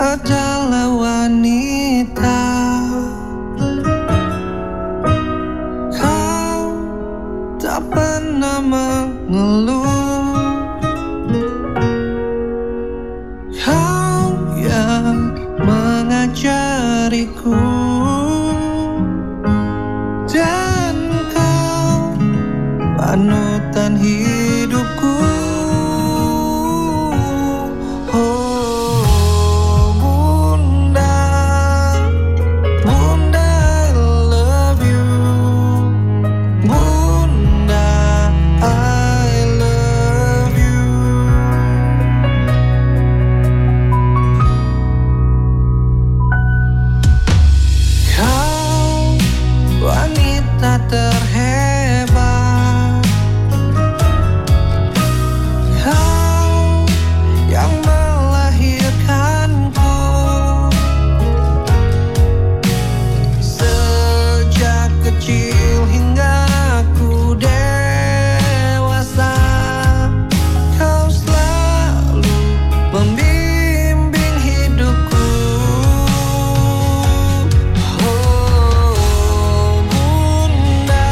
adalah wanita. Kau tak pernah mengeluh. Kau yang mengajariku, dan kau panutan hidupku. Oh Bunda, Bunda I love you. Bunda I love you. Kau wanita terhebat. Kau yang melahirkanku. Sejak kecil hingga aku dewasa, kau selalu membimbing hidupku. Oh Bunda,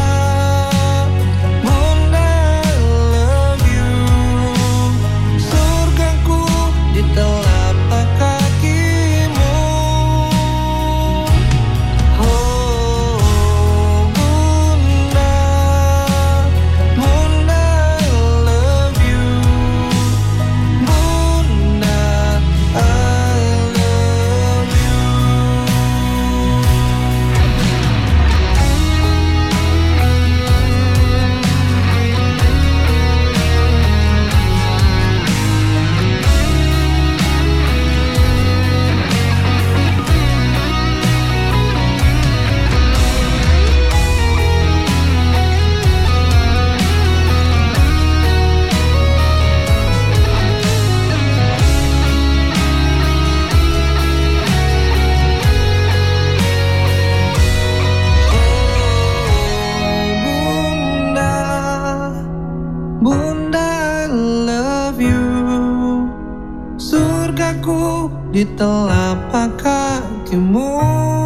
Bunda I love you. Surgaku di telapak kakimu. Oh Bunda, Bunda I love you. Bunda I love you. Bunda, Bunda I love you. Surgaku di telapak kakimu.